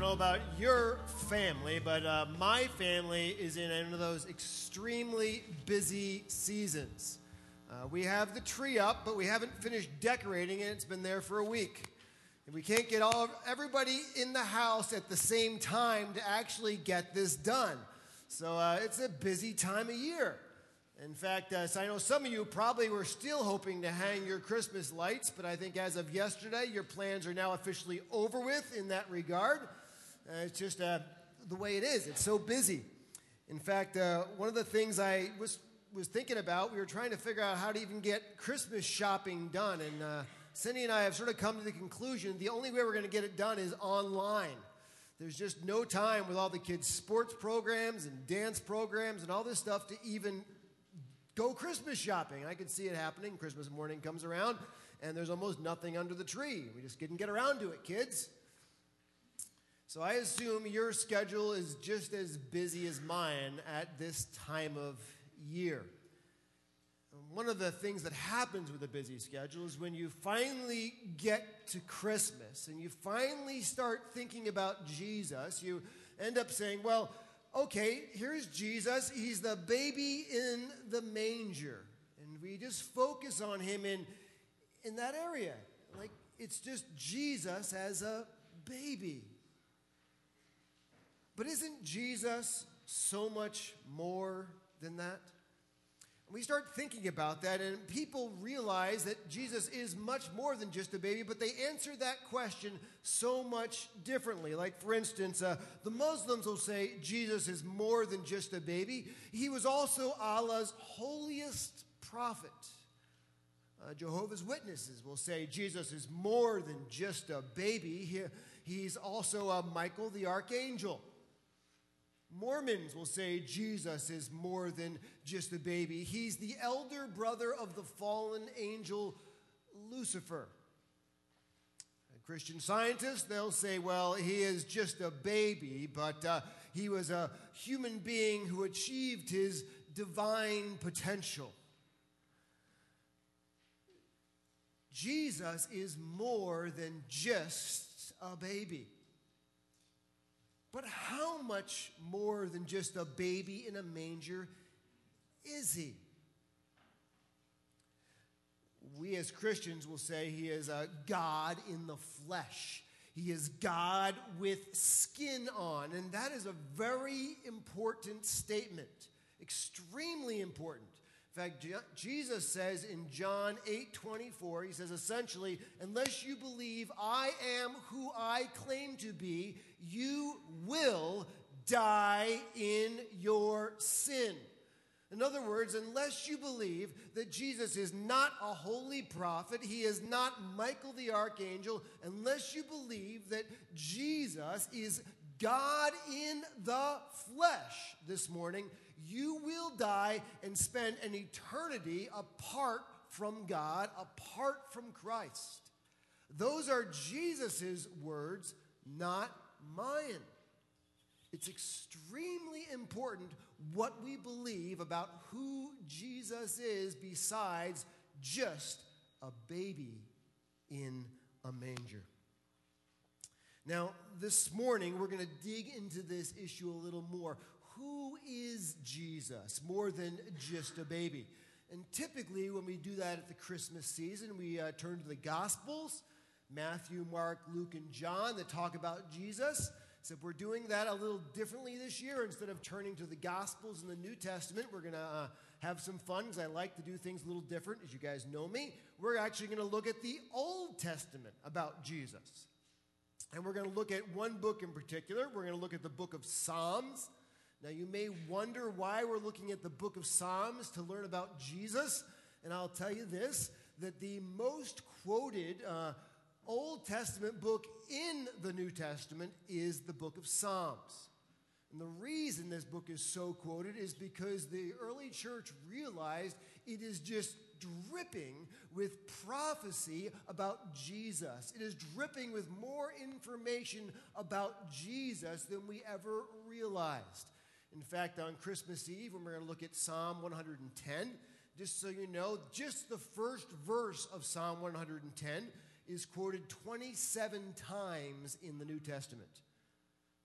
know about your family, but my family is in one of those extremely busy seasons. We have the tree up, but we haven't finished decorating it. It's been there for a week. And we can't get everybody in the house at the same time to actually get this done. So it's a busy time of year. In fact, so I know some of you probably were still hoping to hang your Christmas lights, but I think as of yesterday, your plans are now officially over with in that regard. It's just the way it is. It's so busy. In fact, one of the things I was thinking about, we were trying to figure out how to even get Christmas shopping done. And Cindy and I have sort of come to the conclusion the only way we're going to get it done is online. There's just no time with all the kids' sports programs and dance programs and all this stuff to even go Christmas shopping. I can see it happening. Christmas morning comes around, and there's almost nothing under the tree. We just didn't get around to it, kids. So I assume your schedule is just as busy as mine at this time of year. One of the things that happens with a busy schedule is when you finally get to Christmas and you finally start thinking about Jesus, you end up saying, well, okay, here's Jesus. He's the baby in the manger. And we just focus on him in that area. Like, it's just Jesus as a baby. But isn't Jesus so much more than that? We start thinking about that, and people realize that Jesus is much more than just a baby, but they answer that question so much differently. Like, for instance, the Muslims will say Jesus is more than just a baby. He was also Allah's holiest prophet. Jehovah's Witnesses will say Jesus is more than just a baby. He's also Michael the Archangel. Mormons will say Jesus is more than just a baby. He's the elder brother of the fallen angel Lucifer. Christian scientists, they'll say, well, he is just a baby, but he was a human being who achieved his divine potential. Jesus is more than just a baby. But how much more than just a baby in a manger is he? We as Christians will say he is a God in the flesh. He is God with skin on. And that is a very important statement, extremely important. In fact, Jesus says in John 8:24, he says essentially, unless you believe I am who I claim to be, you will die in your sin. In other words, unless you believe that Jesus is not a holy prophet, he is not Michael the Archangel, unless you believe that Jesus is God in the flesh this morning, you will die and spend an eternity apart from God, apart from Christ. Those are Jesus' words, not mine. It's extremely important what we believe about who Jesus is besides just a baby in a manger. Now, this morning, we're going to dig into this issue a little more. Who is Jesus more than just a baby? And typically, when we do that at the Christmas season, we turn to the Gospels, Matthew, Mark, Luke, and John, that talk about Jesus. So we're doing that a little differently this year. Instead of turning to the Gospels in the New Testament, we're going to have some fun because I like to do things a little different, as you guys know me. We're actually going to look at the Old Testament about Jesus. And we're going to look at one book in particular. We're going to look at the book of Psalms. Now, you may wonder why we're looking at the book of Psalms to learn about Jesus. And I'll tell you this, that the most quoted Old Testament book in the New Testament is the book of Psalms. And the reason this book is so quoted is because the early church realized it is just dripping with prophecy about Jesus. It is dripping with more information about Jesus than we ever realized. In fact, on Christmas Eve, when we're going to look at Psalm 110, just so you know, just the first verse of Psalm 110 is quoted 27 times in the New Testament.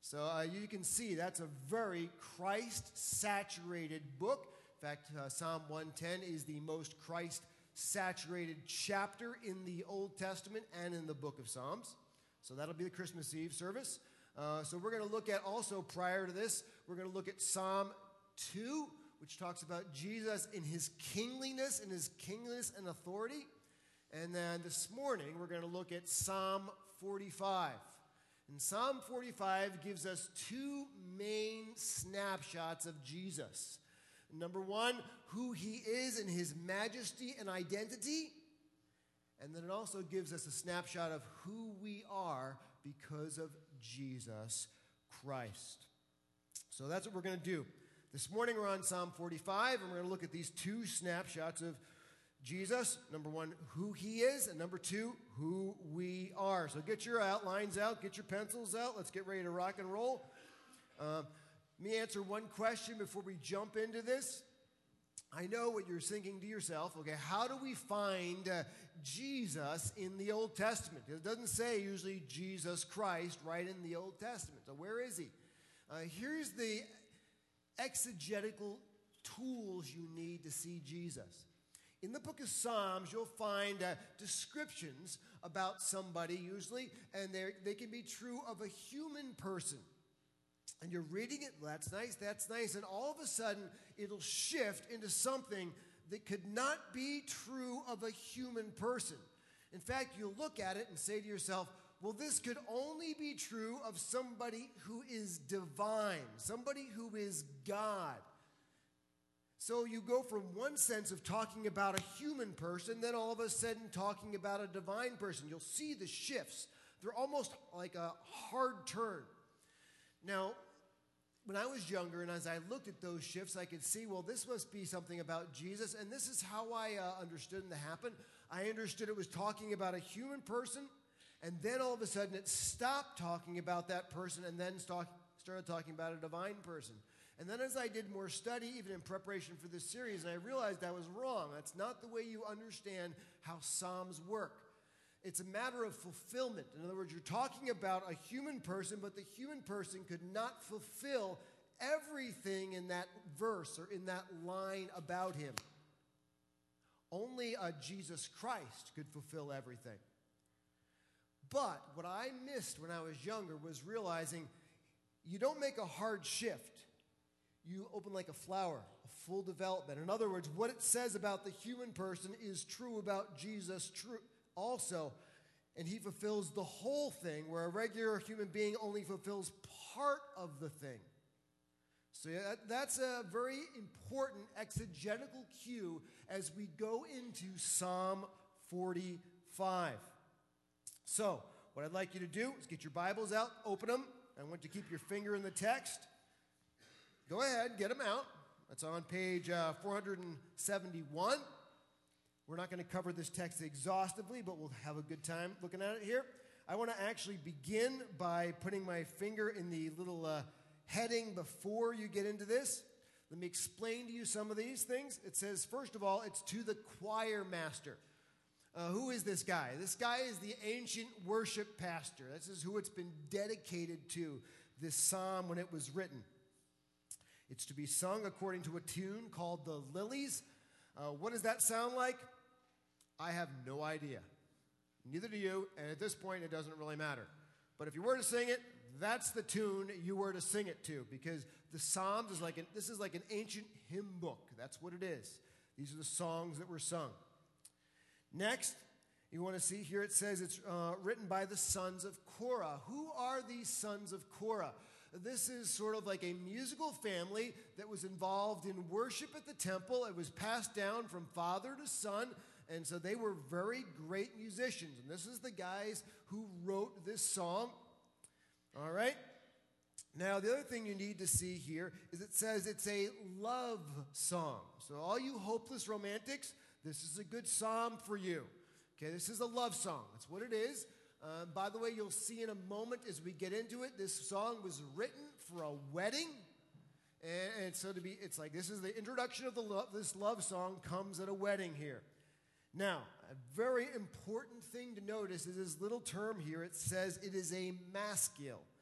So you can see that's a very Christ-saturated book. In fact, Psalm 110 is the most Christ-saturated chapter in the Old Testament and in the book of Psalms. So that'll be the Christmas Eve service. So we're going to look at also prior to this, we're going to look at Psalm 2, which talks about Jesus in his kingliness and authority. And then this morning, we're going to look at Psalm 45. And Psalm 45 gives us two main snapshots of Jesus. Number one, who he is in his majesty and identity. And then it also gives us a snapshot of who we are because of Jesus Christ. So that's what we're going to do. This morning we're on Psalm 45, and we're going to look at these two snapshots of Jesus. Number one, who he is, and number two, who we are. So get your outlines out, get your pencils out. Let's get ready to rock and roll. Let me answer one question before we jump into this. I know what you're thinking to yourself. Okay, how do we find Jesus in the Old Testament? It doesn't say usually Jesus Christ right in the Old Testament. So where is he? Here's the exegetical tools you need to see Jesus. In the book of Psalms, you'll find descriptions about somebody usually, and they can be true of a human person. And you're reading it, that's nice, and all of a sudden it'll shift into something that could not be true of a human person. In fact, you'll look at it and say to yourself, well, this could only be true of somebody who is divine, somebody who is God. So you go from one sense of talking about a human person, then all of a sudden talking about a divine person. You'll see the shifts. They're almost like a hard turn. Now, when I was younger and as I looked at those shifts, I could see, well, this must be something about Jesus. And this is how I understood it to happen. I understood it was talking about a human person, and then all of a sudden it stopped talking about that person and then started talking about a divine person. And then as I did more study, even in preparation for this series, and I realized I was wrong. That's not the way you understand how Psalms work. It's a matter of fulfillment. In other words, you're talking about a human person, but the human person could not fulfill everything in that verse or in that line about him. Only Jesus Christ could fulfill everything. But what I missed when I was younger was realizing you don't make a hard shift. You open like a flower, a full development. In other words, what it says about the human person is true about Jesus also. And he fulfills the whole thing, where a regular human being only fulfills part of the thing. So that's a very important exegetical cue as we go into Psalm 45. So what I'd like you to do is get your Bibles out, open them. I want you to keep your finger in the text. Go ahead, get them out. That's on page 471. We're not going to cover this text exhaustively, but we'll have a good time looking at it here. I want to actually begin by putting my finger in the little heading before you get into this. Let me explain to you some of these things. It says, first of all, it's to the choir master. Who is this guy? This guy is the ancient worship pastor. This is who it's been dedicated to, this psalm when it was written. It's to be sung according to a tune called the Lilies. What does that sound like? I have no idea. Neither do you, and at this point, it doesn't really matter. But if you were to sing it, that's the tune you were to sing it to, because the Psalms is this is like an ancient hymn book. That's what it is. These are the songs that were sung. Next, you want to see here it says it's written by the sons of Korah. Who are these sons of Korah? This is sort of like a musical family that was involved in worship at the temple. It was passed down from father to son, and so they were very great musicians. And this is the guys who wrote this song. All right? Now, the other thing you need to see here is it says it's a love song. So all you hopeless romantics, this is a good psalm for you. Okay, this is a love song. That's what it is. By the way, you'll see in a moment as we get into it, this song was written for a wedding. And so it's like this is the introduction of this love song comes at a wedding here. Now, a very important thing to notice is this little term here. It says it is a maskil.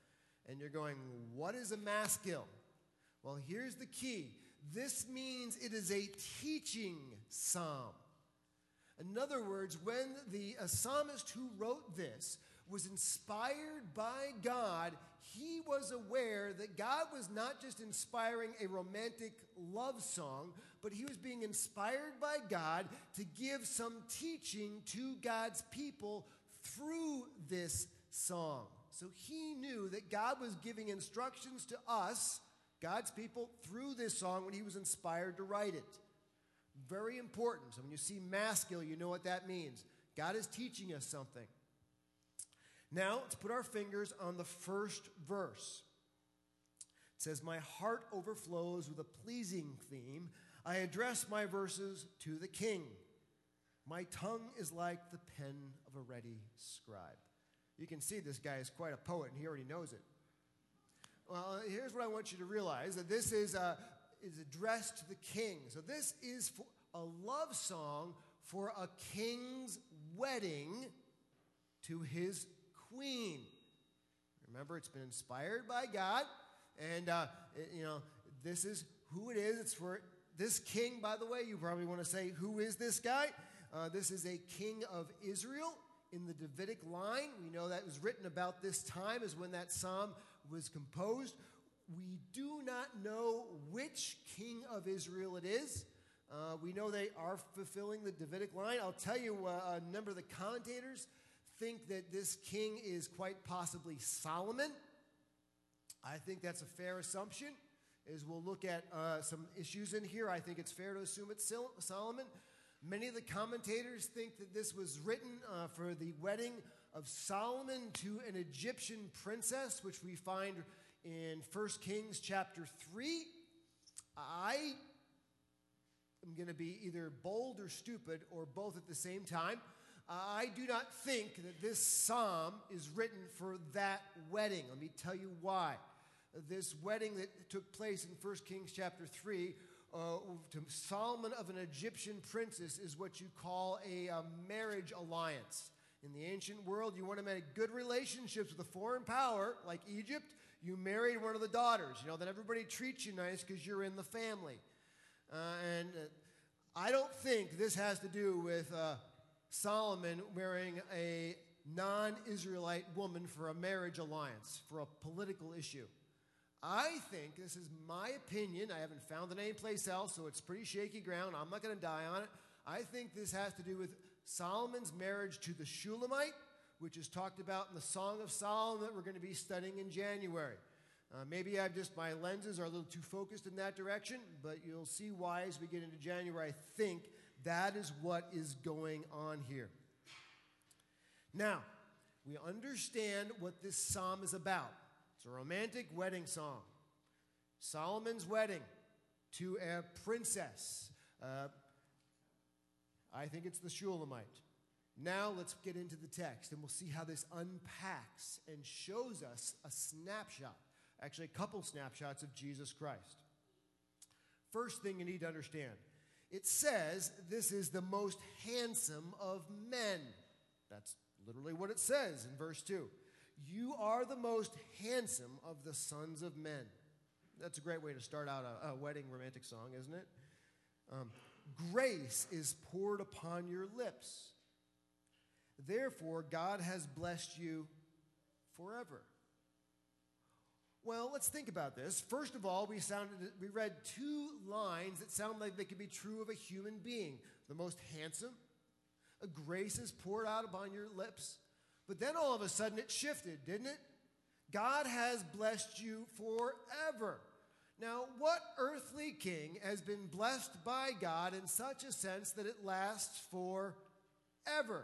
And you're going, what is a maskil? Well, here's the key. This means it is a teaching psalm. In other words, when the psalmist who wrote this was inspired by God, he was aware that God was not just inspiring a romantic love song, but he was being inspired by God to give some teaching to God's people through this song. So he knew that God was giving instructions to us, God's people, through this song when he was inspired to write it. Very important. So when you see maskil, you know what that means. God is teaching us something. Now, let's put our fingers on the first verse. It says, my heart overflows with a pleasing theme. I address my verses to the king. My tongue is like the pen of a ready scribe. You can see this guy is quite a poet, and he already knows it. Well, here's what I want you to realize, that this is addressed to the king. So this is a love song for a king's wedding to his queen. Remember, it's been inspired by God, and this is who it is. It's for this king, by the way. You probably want to say, who is this guy? This is a king of Israel in the Davidic line. We know that was written about this time as when that psalm was composed. We do not know which king of Israel it is. We know they are fulfilling the Davidic line. I'll tell you, a number of the commentators think that this king is quite possibly Solomon. I think that's a fair assumption. As we'll look at some issues in here, I think it's fair to assume it's Solomon. Many of the commentators think that this was written for the wedding of Solomon to an Egyptian princess, which we find in 1 Kings chapter 3. I am going to be either bold or stupid or both at the same time. I do not think that this psalm is written for that wedding. Let me tell you why. This wedding that took place in 1 Kings chapter 3 to Solomon of an Egyptian princess is what you call a marriage alliance. In the ancient world, you want to make good relationships with a foreign power like Egypt, you married one of the daughters. Then everybody treats you nice because you're in the family. I don't think this has to do with Solomon marrying a non-Israelite woman for a marriage alliance, for a political issue. I think, this is my opinion, I haven't found it anyplace else, so it's pretty shaky ground. I'm not going to die on it. I think this has to do with Solomon's marriage to the Shulamite, which is talked about in the Song of Solomon that we're going to be studying in January. Maybe my lenses are a little too focused in that direction, but you'll see why as we get into January. I think that is what is going on here. Now, we understand what this psalm is about. It's a romantic wedding song. Solomon's wedding to a princess. I think it's the Shulamite. Now let's get into the text, and we'll see how this unpacks and shows us a snapshot, actually a couple snapshots of Jesus Christ. First thing you need to understand, it says this is the most handsome of men. That's literally what it says in verse 2. You are the most handsome of the sons of men. That's a great way to start out a wedding romantic song, isn't it? Grace is poured upon your lips. Therefore, God has blessed you forever. Well, let's think about this. First of all, we read two lines that sound like they could be true of a human being. The most handsome, a grace is poured out upon your lips. But then all of a sudden it shifted, didn't it? God has blessed you forever. Now, what earthly king has been blessed by God in such a sense that it lasts forever?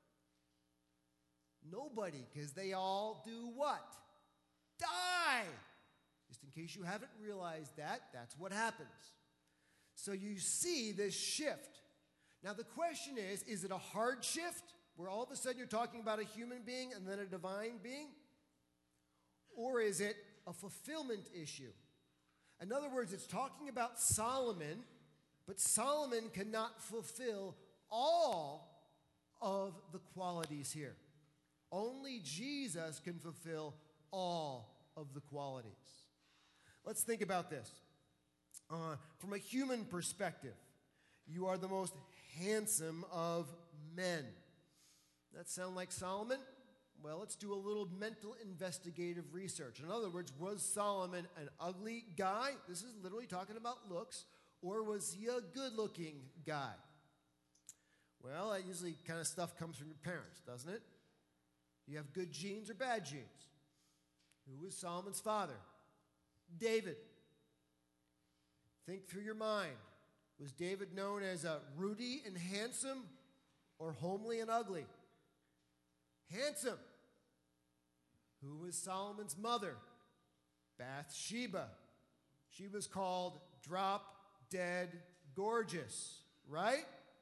Nobody, because they all do what? Die. Just in case you haven't realized that, that's what happens. So you see this shift. Now the question is it a hard shift, where all of a sudden you're talking about a human being and then a divine being? Or is it a fulfillment issue? In other words, it's talking about Solomon, but Solomon cannot fulfill all of the qualities here. Only Jesus can fulfill all of the qualities. Let's think about this. From a human perspective, you are the most handsome of men. That sound like Solomon? Well, let's do a little mental investigative research. In other words, was Solomon an ugly guy? This is literally talking about looks. Or was he a good-looking guy? Well, that usually kind of stuff comes from your parents, doesn't it? You have good genes or bad genes. Who was Solomon's father? David. Think through your mind. Was David known as ruddy and handsome or homely and ugly? Handsome. Who was Solomon's mother? Bathsheba. She was called drop dead gorgeous, right?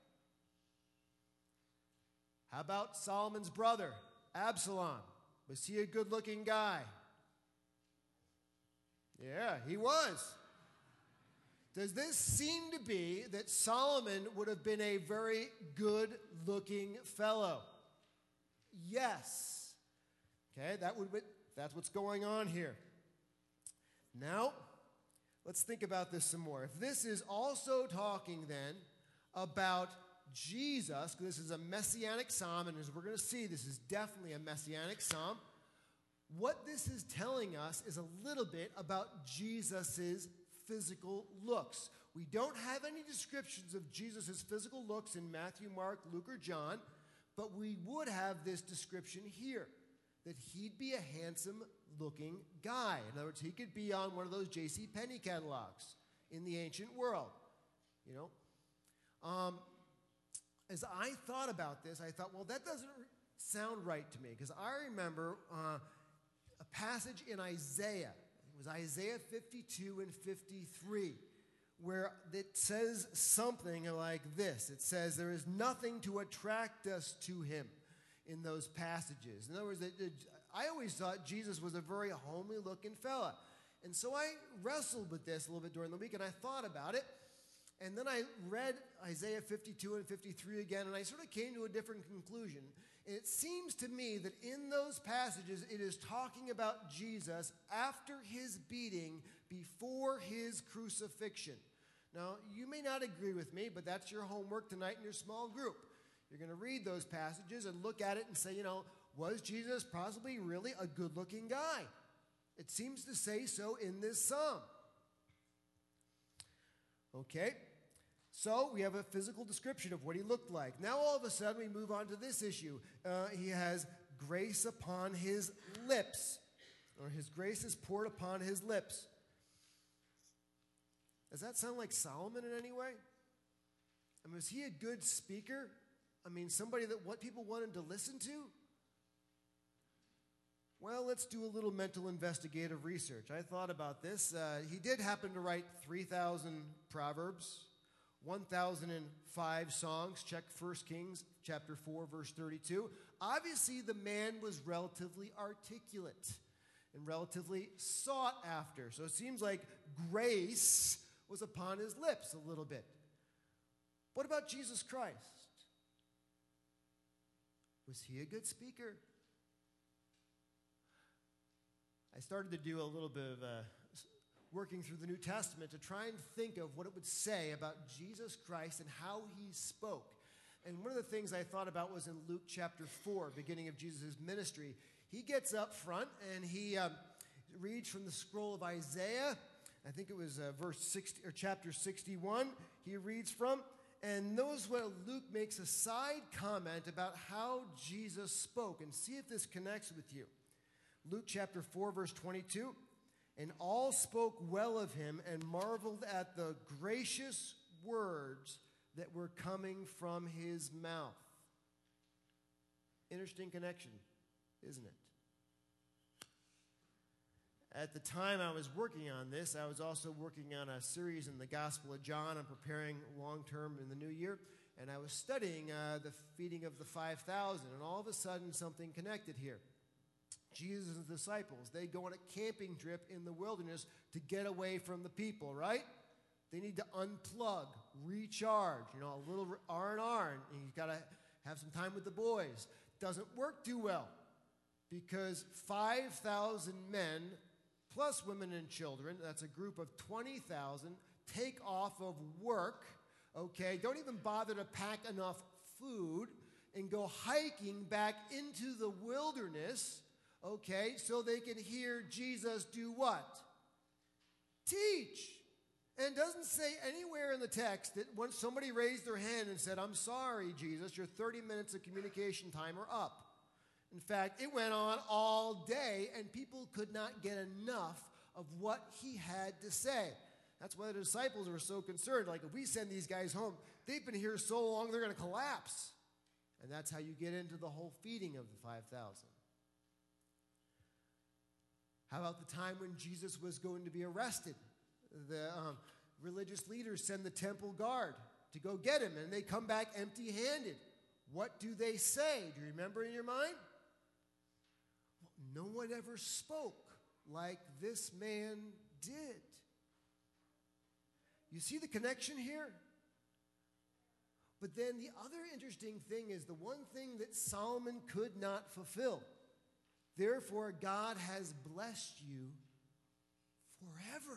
How about Solomon's brother, Absalom? Was he a good-looking guy? Yeah, he was. Does this seem to be that Solomon would have been a very good-looking fellow? Yes. Okay, that's what's going on here. Now, let's think about this some more. If this is also talking then about Jesus, because this is a messianic psalm, and as we're going to see, this is definitely a messianic psalm. What this is telling us is a little bit about Jesus' physical looks. We don't have any descriptions of Jesus' physical looks in Matthew, Mark, Luke, or John, but we would have this description here, that he'd be a handsome-looking guy. In other words, he could be on one of those J.C. Penney catalogs in the ancient world, you know. As I thought about this, I thought, well, that doesn't sound right to me, because I remember a passage in Isaiah. It was Isaiah 52 and 53, where it says something like this. It says, there is nothing to attract us to him in those passages. In other words, I always thought Jesus was a very homely-looking fella. And so I wrestled with this a little bit during the week, and I thought about it. And then I read Isaiah 52 and 53 again, and I sort of came to a different conclusion. And it seems to me that in those passages, it is talking about Jesus after his beating, before his crucifixion. Now, you may not agree with me, but that's your homework tonight in your small group. You're going to read those passages and look at it and say, you know, was Jesus possibly really a good-looking guy? It seems to say so in this psalm. Okay, so we have a physical description of what he looked like. Now all of a sudden we move on to this issue. He has grace upon his lips, or his grace is poured upon his lips. Does that sound like Solomon in any way? I mean, was he a good speaker? I mean, somebody that what people wanted to listen to? Well, let's do a little mental investigative research. I thought about this. He did happen to write 3,000 Proverbs, 1,005 songs. Check 1 Kings chapter 4, verse 32. Obviously, the man was relatively articulate and relatively sought after. So it seems like grace was upon his lips a little bit. What about Jesus Christ? Was he a good speaker? I started to do a little bit of working through the New Testament to try and think of what it would say about Jesus Christ and how he spoke. And one of the things I thought about was in Luke chapter 4, beginning of Jesus' ministry. He gets up front and he reads from the scroll of Isaiah. I think it was verse 60 or chapter 61. He reads from, and notice what Luke makes a side comment about how Jesus spoke, and see if this connects with you. Luke chapter 4, verse 22, and all spoke well of him and marveled at the gracious words that were coming from his mouth. Interesting connection, isn't it? At the time I was working on this, I was also working on a series in the Gospel of John. I'm preparing long-term in the new year, and I was studying the feeding of the 5,000, and all of a sudden something connected here. Jesus' disciples, they go on a camping trip in the wilderness to get away from the people, right? They need to unplug, recharge, a little R&R, and you've got to have some time with the boys. Doesn't work too well because 5,000 men plus women and children, that's a group of 20,000, take off of work, okay, don't even bother to pack enough food, and go hiking back into the wilderness, okay, so they can hear Jesus do what? Teach. And it doesn't say anywhere in the text that once somebody raised their hand and said, I'm sorry, Jesus, your 30 minutes of communication time are up. In fact, it went on all day, and people could not get enough of what he had to say. That's why the disciples were so concerned. Like, if we send these guys home, they've been here so long, they're going to collapse. And that's how you get into the whole feeding of the 5,000. How about the time when Jesus was going to be arrested? The religious leaders send the temple guard to go get him, and they come back empty-handed. What do they say? Do you remember in your mind? Well, no one ever spoke like this man did. You see the connection here? But then the other interesting thing is the one thing that Solomon could not fulfill. Therefore, God has blessed you forever.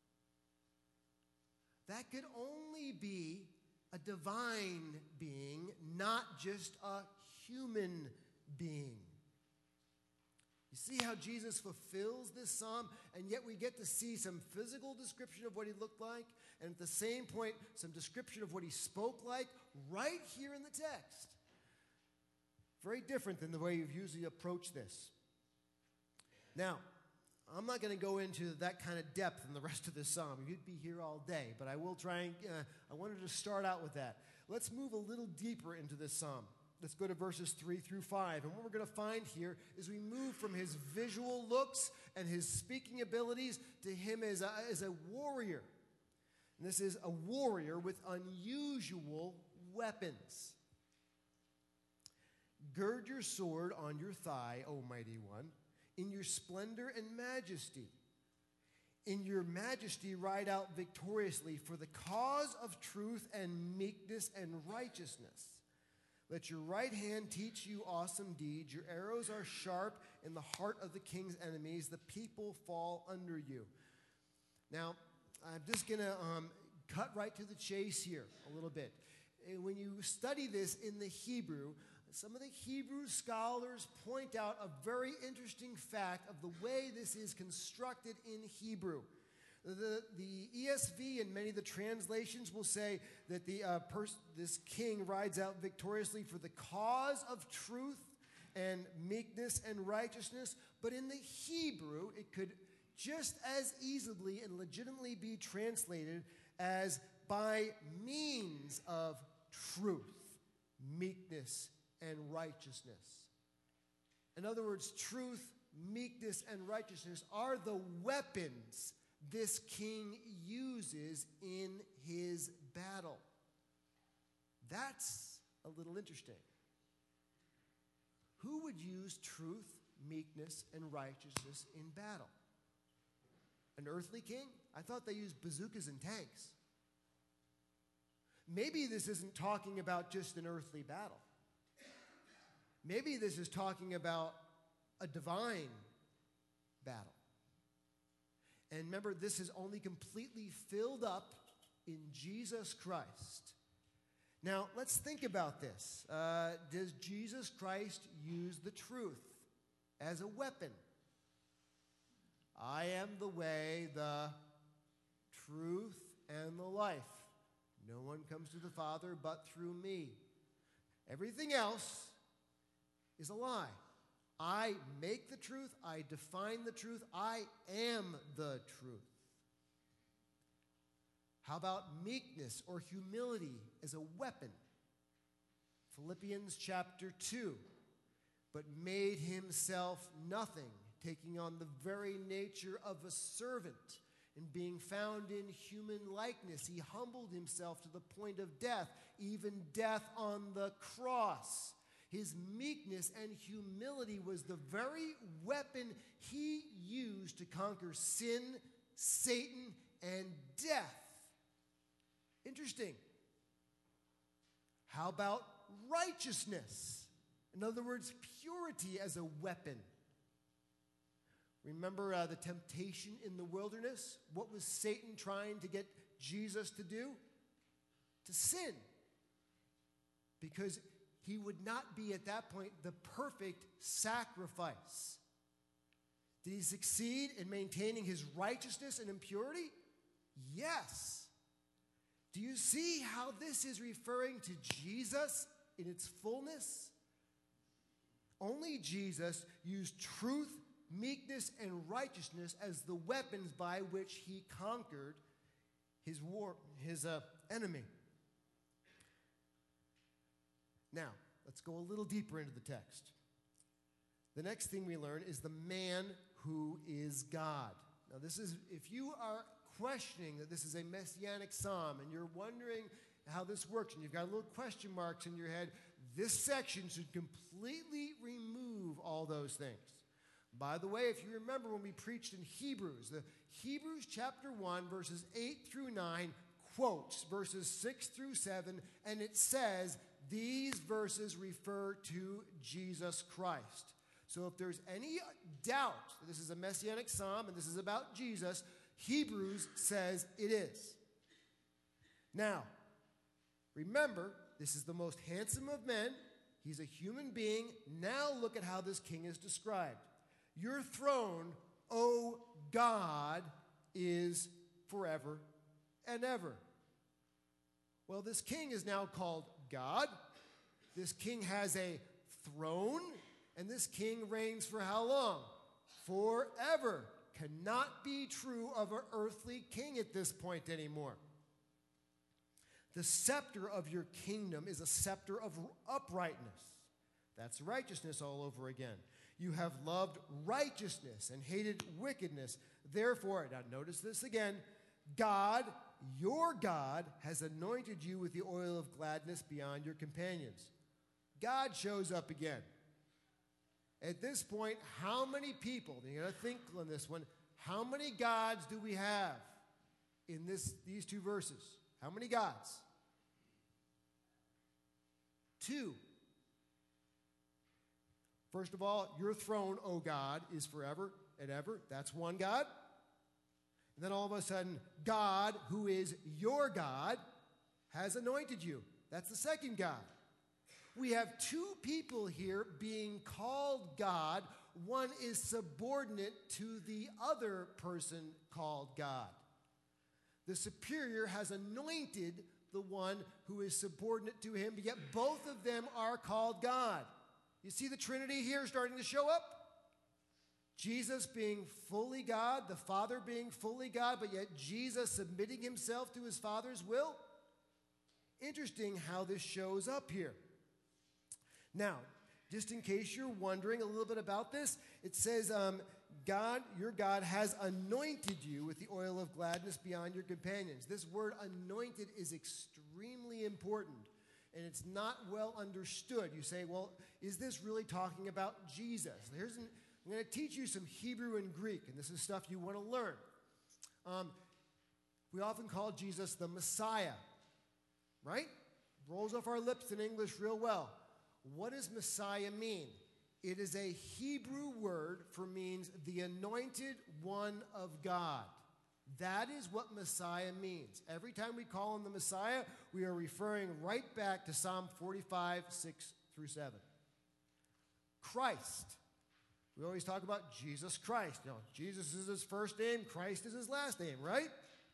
That could only be a divine being, not just a human being. You see how Jesus fulfills this psalm, and yet we get to see some physical description of what he looked like, and at the same point, some description of what he spoke like right here in the text. Very different than the way you've usually approached this. Now, I'm not going to go into that kind of depth in the rest of this psalm. You'd be here all day, but I will try and, I wanted to start out with that. Let's move a little deeper into this psalm. Let's go to verses 3 through 5. And what we're going to find here is we move from his visual looks and his speaking abilities to him as a warrior. And this is a warrior with unusual weapons. Gird your sword on your thigh, O mighty one, in your splendor and majesty. In your majesty ride out victoriously for the cause of truth and meekness and righteousness. Let your right hand teach you awesome deeds. Your arrows are sharp in the heart of the king's enemies. The people fall under you. Now, I'm just going to cut right to the chase here a little bit. When you study this in the Hebrew, some of the Hebrew scholars point out a very interesting fact of the way this is constructed in Hebrew. The ESV and many of the translations will say that this king rides out victoriously for the cause of truth and meekness and righteousness. But in the Hebrew, it could just as easily and legitimately be translated as by means of truth, meekness, and righteousness. In other words, truth, meekness, and righteousness are the weapons this king uses in his battle. That's a little interesting. Who would use truth, meekness, and righteousness in battle? An earthly king? I thought they used bazookas and tanks. Maybe this isn't talking about just an earthly battle. Maybe this is talking about a divine battle. And remember, this is only completely filled up in Jesus Christ. Now, let's think about this. Does Jesus Christ use the truth as a weapon? I am the way, the truth, and the life. No one comes to the Father but through me. Everything else is a lie. I make the truth. I define the truth. I am the truth. How about meekness or humility as a weapon? Philippians chapter 2. But made himself nothing, taking on the very nature of a servant, and being found in human likeness, he humbled himself to the point of death, even death on the cross. His meekness and humility was the very weapon he used to conquer sin, Satan, and death. Interesting. How about righteousness? In other words, purity as a weapon. Remember the temptation in the wilderness? What was Satan trying to get Jesus to do? To sin. Because he would not be at that point the perfect sacrifice. Did he succeed in maintaining his righteousness and impurity? Yes. Do you see how this is referring to Jesus in its fullness? Only Jesus used truth, meekness, and righteousness as the weapons by which he conquered his enemy. Now, let's go a little deeper into the text. The next thing we learn is the man who is God. Now, this is, if you are questioning that this is a messianic psalm and you're wondering how this works and you've got little question marks in your head, this section should completely remove all those things. By the way, if you remember when we preached in Hebrews, the Hebrews chapter 1, verses 8 through 9 quotes verses 6 through 7, and it says these verses refer to Jesus Christ. So if there's any doubt that this is a messianic psalm and this is about Jesus, Hebrews says it is. Now, remember, this is the most handsome of men. He's a human being. Now look at how this king is described. Your throne, O God, is forever and ever. Well, this king is now called God. This king has a throne, and this king reigns for how long? Forever. Cannot be true of an earthly king at this point anymore. The scepter of your kingdom is a scepter of uprightness. That's righteousness all over again. You have loved righteousness and hated wickedness. Therefore, now notice this again, God, your God, has anointed you with the oil of gladness beyond your companions. God shows up again. At this point, how many people, you're going to think on this one, how many gods do we have in these two verses? How many gods? 2. First of all, your throne, O God, is forever and ever. That's one God. And then all of a sudden, God, who is your God, has anointed you. That's the second God. We have 2 people here being called God. One is subordinate to the other person called God. The superior has anointed the one who is subordinate to him, but yet both of them are called God. You see the Trinity here starting to show up? Jesus being fully God, the Father being fully God, but yet Jesus submitting himself to his Father's will. Interesting how this shows up here. Now, just in case you're wondering a little bit about this, it says, God, your God, has anointed you with the oil of gladness beyond your companions. This word anointed is extremely important, and it's not well understood. You say, well, is this really talking about Jesus? I'm going to teach you some Hebrew and Greek, and this is stuff you want to learn. We often call Jesus the Messiah, right? Rolls off our lips in English real well. What does Messiah mean? It is a Hebrew word for means the anointed one of God. That is what Messiah means. Every time we call him the Messiah, we are referring right back to Psalm 45, 6 through 7. Christ. We always talk about Jesus Christ. You know, Jesus is his first name, Christ is his last name, right?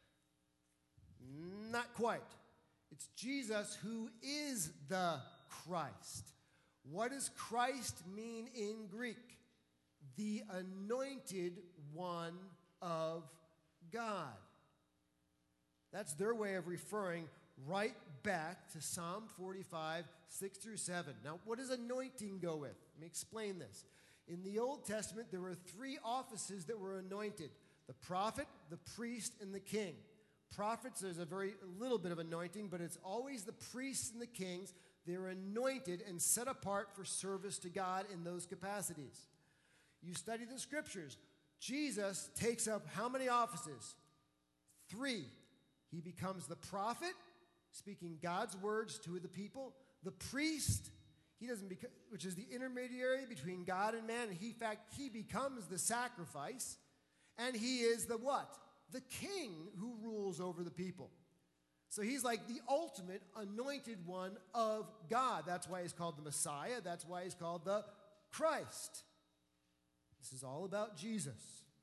Not quite. It's Jesus who is the Christ. What does Christ mean in Greek? The anointed one of God. That's their way of referring right back to Psalm 45, 6 through 7. Now, what does anointing go with? Let me explain this. In the Old Testament, there were 3 offices that were anointed: the prophet, the priest, and the king. Prophets, there's a very little bit of anointing, but it's always the priests and the kings. They're anointed and set apart for service to God in those capacities. You study the scriptures. Jesus takes up how many offices? 3. He becomes the prophet, speaking God's words to the people. The priest, He doesn't become, which is the intermediary between God and man. And in fact, he becomes the sacrifice. And he is the what? The king who rules over the people. So he's like the ultimate anointed one of God. That's why he's called the Messiah. That's why he's called the Christ. This is all about Jesus.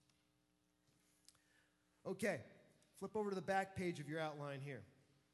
Okay, flip over to the back page of your outline here.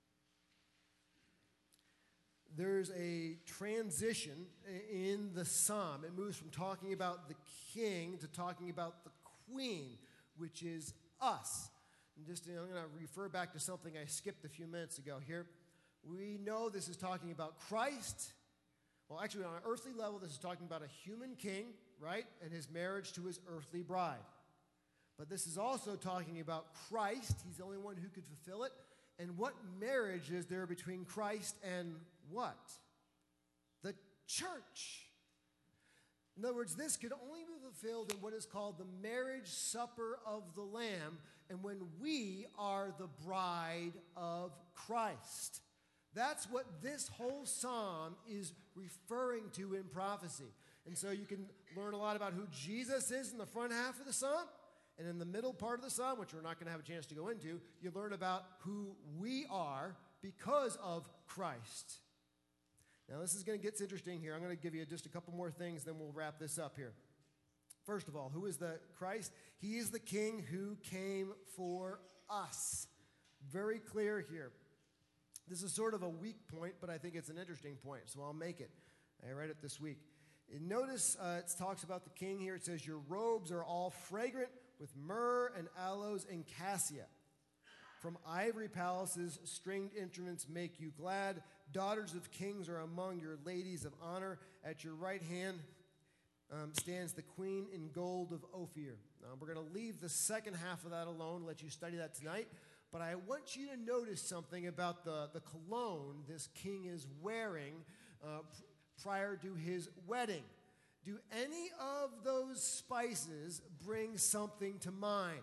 There's a transition in the psalm. It moves from talking about the king to talking about the queen, which is us. And I'm going to refer back to something I skipped a few minutes ago here. We know this is talking about Christ. Well, actually, on an earthly level, this is talking about a human king, right, and his marriage to his earthly bride. But this is also talking about Christ. He's the only one who could fulfill it. And what marriage is there between Christ and what? The church. In other words, this could only be fulfilled in what is called the marriage supper of the Lamb, and when we are the bride of Christ. That's what this whole psalm is referring to in prophecy. And so you can learn a lot about who Jesus is in the front half of the psalm, and in the middle part of the psalm, which we're not going to have a chance to go into, you learn about who we are because of Christ. Now, this is going to get interesting here. I'm going to give you just a couple more things, then we'll wrap this up here. First of all, who is the Christ? He is the king who came for us. Very clear here. This is sort of a weak point, but I think it's an interesting point, so I'll make it. I read it this week. And notice it talks about the king here. It says, your robes are all fragrant with myrrh and aloes and cassia. From ivory palaces, stringed instruments make you glad. Daughters of kings are among your ladies of honor. At your right hand stands the queen in gold of Ophir. Now, we're going to leave the second half of that alone, let you study that tonight. But I want you to notice something about the cologne this king is wearing prior to his wedding. Do any of those spices bring something to mind?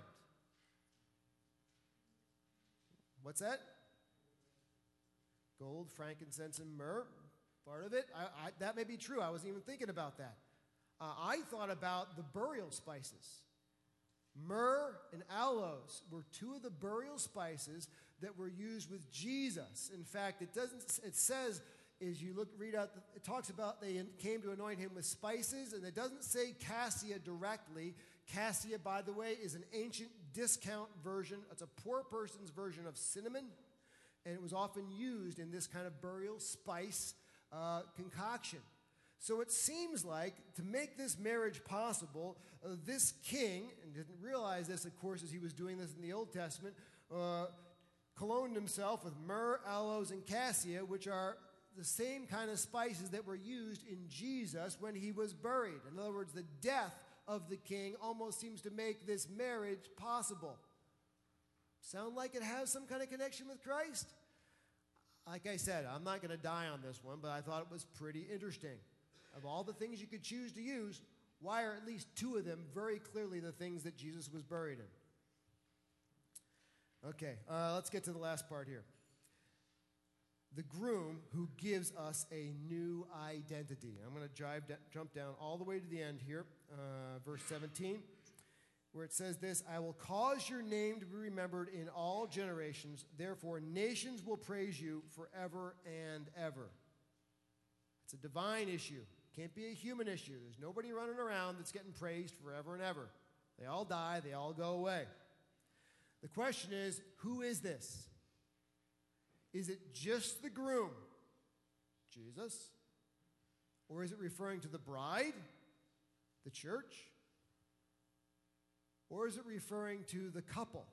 What's that? Gold, frankincense, and myrrh. Part of it. That may be true. I wasn't even thinking about that. I thought about the burial spices. Myrrh and aloes were two of the burial spices that were used with Jesus. In fact, it says, as you read out, it talks about they came to anoint him with spices, and it doesn't say cassia directly. Cassia, by the way, is an ancient discount version. It's a poor person's version of cinnamon, and it was often used in this kind of burial spice concoction. So it seems like to make this marriage possible, this king, and didn't realize this, of course, as he was doing this in the Old Testament, cologned himself with myrrh, aloes, and cassia, which are the same kind of spices that were used in Jesus when he was buried. In other words, the death of the king almost seems to make this marriage possible. Sound like it has some kind of connection with Christ? Like I said, I'm not going to die on this one, but I thought it was pretty interesting. Of all the things you could choose to use, why are at least two of them very clearly the things that Jesus was buried in? Okay, let's get to the last part here. The groom who gives us a new identity. I'm going to jump down all the way to the end here, verse 17, where it says this, I will cause your name to be remembered in all generations, therefore nations will praise you forever and ever. It's a divine issue. Can't be a human issue. There's nobody running around that's getting praised forever and ever. They all die. They all go away. The question is, who is this? Is it just the groom, Jesus? Or is it referring to the bride, the church? Or is it referring to the couple?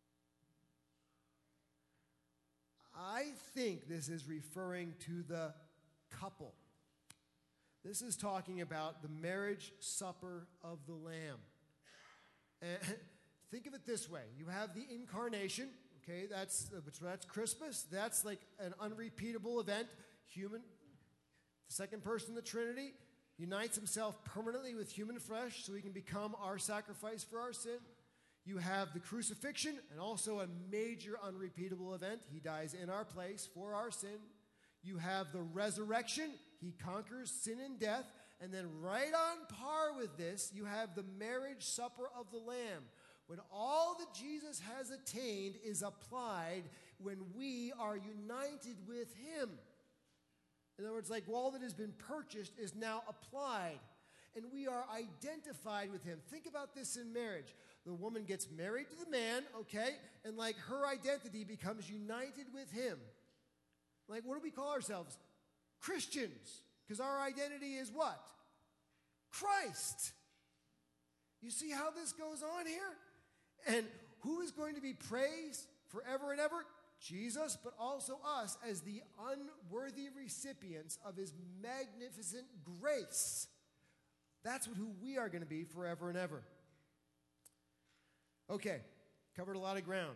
I think this is referring to the couple. This is talking about the marriage supper of the Lamb. And think of it this way. You have the incarnation, okay, that's Christmas. That's like an unrepeatable event. The second person of the Trinity, unites himself permanently with human flesh so he can become our sacrifice for our sin. You have the crucifixion, and also a major unrepeatable event. He dies in our place for our sin. You have the resurrection. He conquers sin and death. And then right on par with this, you have the marriage supper of the Lamb, when all that Jesus has attained is applied when we are united with him. In other words, like all that has been purchased is now applied, and we are identified with him. Think about this in marriage. The woman gets married to the man, okay, and like her identity becomes united with him. Like, what do we call ourselves? Christians. Because our identity is what? Christ. You see how this goes on here? And who is going to be praised forever and ever? Jesus, but also us as the unworthy recipients of his magnificent grace. That's who we are going to be forever and ever. Okay, covered a lot of ground.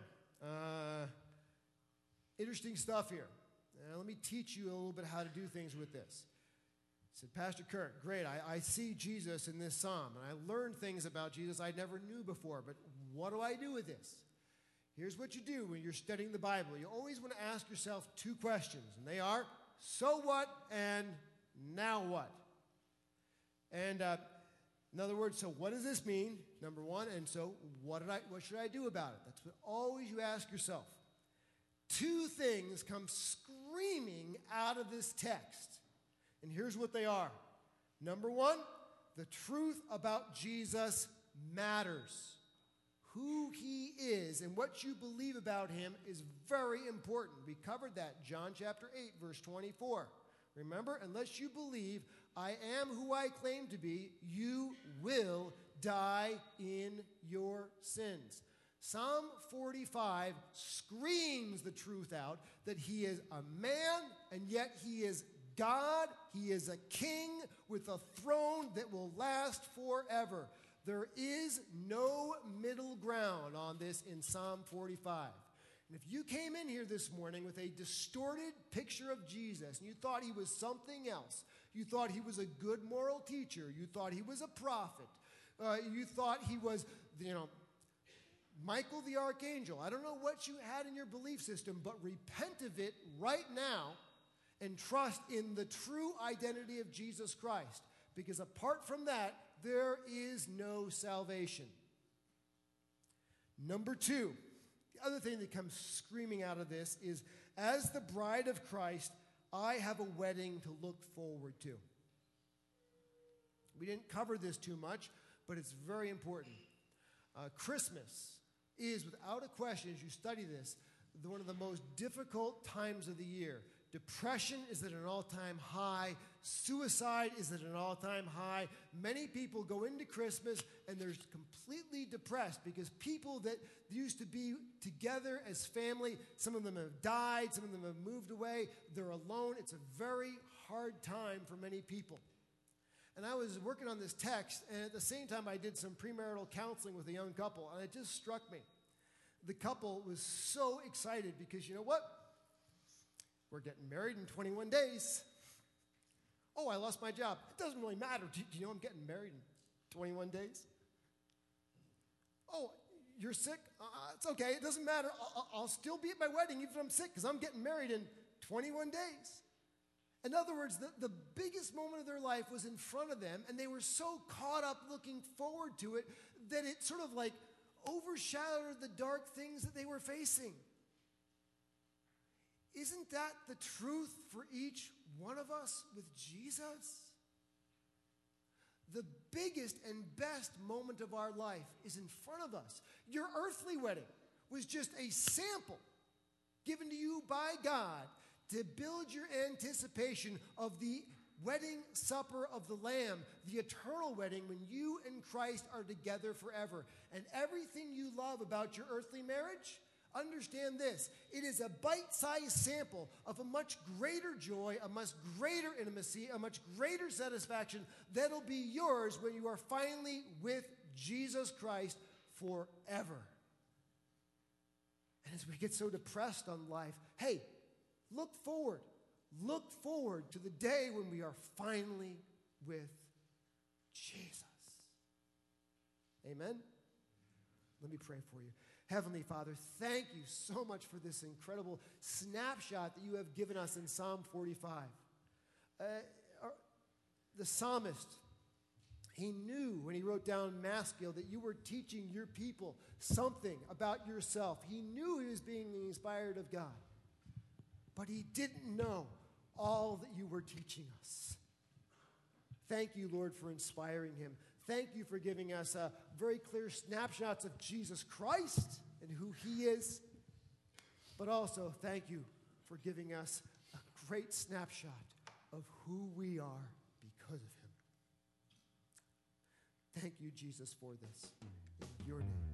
Interesting stuff here. Let me teach you a little bit how to do things with this. He said, Pastor Kurt, great, I see Jesus in this psalm, and I learned things about Jesus I never knew before, but what do I do with this? Here's what you do when you're studying the Bible. You always want to ask yourself two questions, and they are, so what and now what? And in other words, so what does this mean, number one, and so what should I do about it? That's what always you ask yourself. Two things come screaming out of this text. And here's what they are. Number one, the truth about Jesus matters. Who he is and what you believe about him is very important. We covered that, John chapter 8, verse 24. Remember, unless you believe I am who I claim to be, you will die in your sins. Psalm 45 screams the truth out that he is a man and yet he is God. He is a king with a throne that will last forever. There is no middle ground on this in Psalm 45. And if you came in here this morning with a distorted picture of Jesus and you thought he was something else, you thought he was a good moral teacher, you thought he was a prophet, you thought he was, Michael the archangel, I don't know what you had in your belief system, but repent of it right now and trust in the true identity of Jesus Christ. Because apart from that, there is no salvation. Number two, the other thing that comes screaming out of this is, as the bride of Christ, I have a wedding to look forward to. We didn't cover this too much, but it's very important. Christmas is, without a question, as you study this, one of the most difficult times of the year. Depression is at an all-time high. Suicide is at an all-time high. Many people go into Christmas and they're completely depressed because people that used to be together as family, some of them have died, some of them have moved away, they're alone. It's a very hard time for many people. And I was working on this text, and at the same time I did some premarital counseling with a young couple, and it just struck me. The couple was so excited because you know what? We're getting married in 21 days. Oh, I lost my job. It doesn't really matter. Do you know I'm getting married in 21 days? Oh, you're sick? It's okay. It doesn't matter. I'll still be at my wedding even if I'm sick because I'm getting married in 21 days. In other words, the biggest moment of their life was in front of them, and they were so caught up looking forward to it that it sort of like overshadowed the dark things that they were facing. Isn't that the truth for each one of us with Jesus? The biggest and best moment of our life is in front of us. Your earthly wedding was just a sample given to you by God to build your anticipation of the wedding supper of the Lamb, the eternal wedding when you and Christ are together forever. And everything you love about your earthly marriage, understand this, it is a bite-sized sample of a much greater joy, a much greater intimacy, a much greater satisfaction that'll be yours when you are finally with Jesus Christ forever. And as we get so depressed on life, hey, look forward. Look forward to the day when we are finally with Jesus. Amen? Let me pray for you. Heavenly Father, thank you so much for this incredible snapshot that you have given us in Psalm 45. The psalmist, he knew when he wrote down Maskil that you were teaching your people something about yourself. He knew he was being inspired of God, but he didn't know all that you were teaching us. Thank you, Lord, for inspiring him. Thank you for giving us very clear snapshots of Jesus Christ and who he is. But also, thank you for giving us a great snapshot of who we are because of him. Thank you, Jesus, for this. In your name.